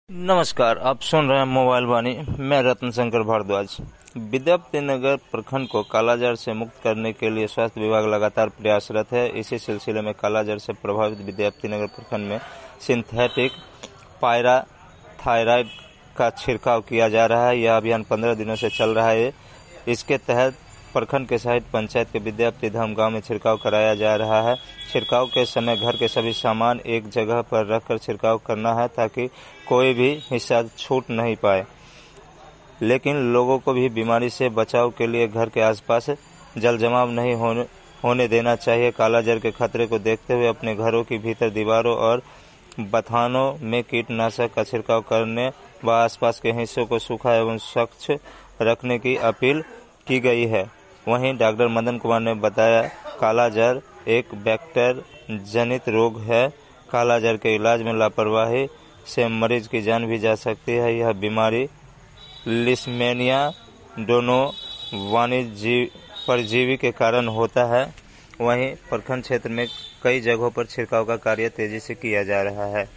नमस्कार, आप सुन रहे हैं मोबाइल वाणी। मैं रत्न शंकर भारद्वाज। विद्यापति नगर प्रखंड को कालाजार से मुक्त करने के लिए स्वास्थ्य विभाग लगातार प्रयासरत है। इसी सिलसिले में कालाजार से प्रभावित विद्यापति नगर प्रखंड में सिंथेटिक पायराथायराइड का छिड़काव किया जा रहा है। यह अभियान 15 दिनों से चल रहा है। इसके तहत प्रखंड के सहित पंचायत के विद्यापति धाम गांव में छिड़काव कराया जा रहा है। छिड़काव के समय घर के सभी सामान एक जगह पर रखकर छिड़काव करना है ताकि कोई भी हिस्सा छूट नहीं पाए। लेकिन लोगों को भी बीमारी से बचाव के लिए घर के आसपास जल जमाव नहीं होने देना चाहिए। कालाजार के खतरे को देखते हुए अपने घरों की भीतर दीवारों और बथानों में कीटनाशक का छिड़काव करने व आसपास के हिस्सों को सूखा एवं स्वच्छ रखने की अपील की गई है। वहीं डॉक्टर मदन कुमार ने बताया, कालाजार एक बैक्टीरिया जनित रोग है। कालाजार के इलाज में लापरवाही से मरीज की जान भी जा सकती है। यह बीमारी लिस्मेनिया डोनो परजीवी के कारण होता है। वहीं प्रखंड क्षेत्र में कई जगहों पर छिड़काव का कार्य तेजी से किया जा रहा है।